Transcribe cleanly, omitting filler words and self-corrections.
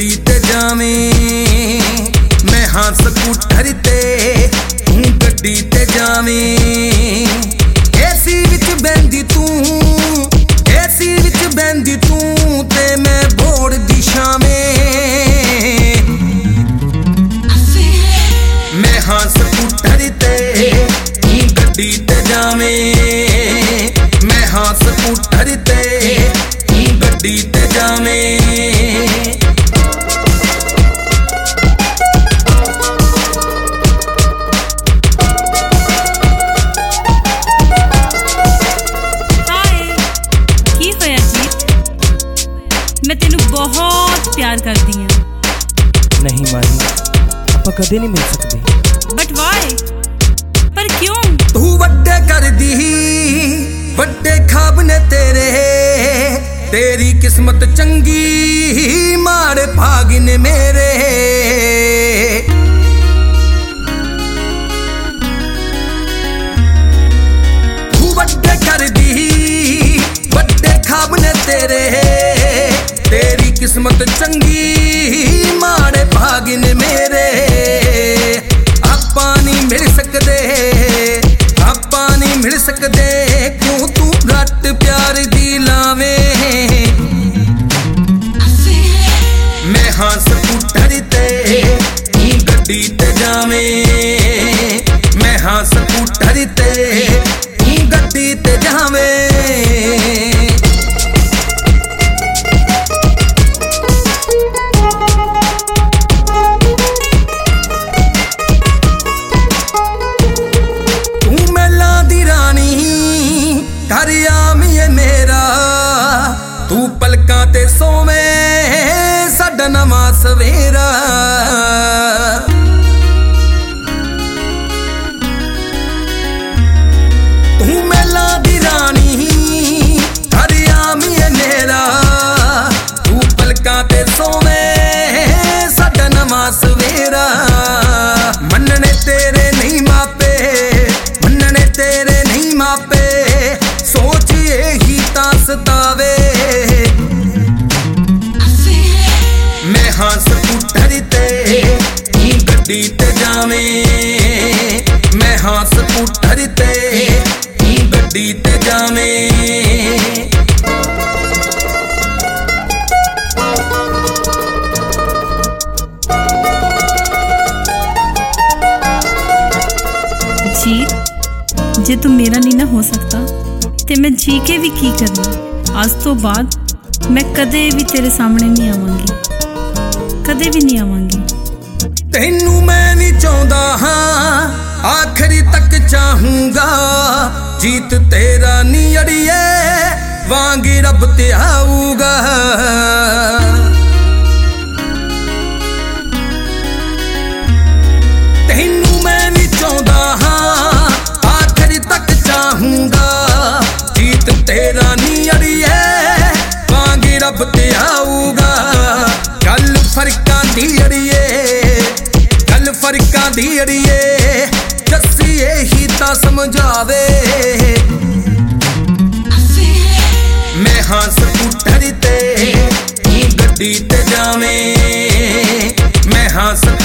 गड्डी ते जावें, मैं हाँ स्कूटर ते तू गड्डी ते जावें। एसी विच बहंदी तू, एसी विच बहंदी तू ते मैं बोड़ दी छावें। मैं हाँ स्कूटर ते तू गड्डी ते जावें, मैं हाँ स्कूटर ते तू गड्डी ते जावें। मैं तेनू बहुत प्यार करती हूँ। नहीं माही, आपां कदे नहीं मिल सकते। But why? पर क्यों? तू वड्डे कर दी, वड्डे ख्वाब ने तेरे, तेरी किस्मत चंगी माड़े भाग ने मेरे। तू वड्डे कर दी, वड्डे ख्वाब ने तेरे, तेरी किस्मत चंगी माड़े भाग ने मेरे। आपां नहीं मिल सकदे, आपां नहीं मिल सकदे, क्यों तू रट प्यार दी लावें। मैं हाँ स्कूटर ते तू गड्डी ते जावें, मैं हाँ स्कूटर ते तू गड्डी ते जावें। घर आमिए मेरा तू पलकां ते सोवें साडा नवां सवेरा। तू मेला दी रानी, घर आमिए मेरा तू पलकां ते सोवें साडा नवां सवेरा। मन्नने तेरे नहीं मापे, मन्नने तेरे नहीं मापे, सतावे। मैं हाँ स्कूटर ते तू गड्डी ते जावें, मैं हाँ स्कूटर ते तू गड्डी ते जावें। जीत, जे तू मेरा नहीं ना हो सकता ते मैं जी के भी की करना। आज तो बाद मैं कदे भी तेरे सामने नहीं आवांगी, कदे भी नहीं आवांगी। तेनू मैं भी चाहता हाँ, आखिरी तक चाहूंगा, जीत तेरा नी अड़िए वांगी रब ते आऊगा। तेनू मैं भी चाहता हाँ, आखिरी तक चाहूंगा, जीत तेरा नी अड़िए वांगी रब ते आऊगा। गल फर्कां दी अड़िए, गल फर्कां दी अड़िए, जस्सी यही तां समझावे। मैं हाँ स्कूटर ते तू गड्डी ते जावें, मैं हाँ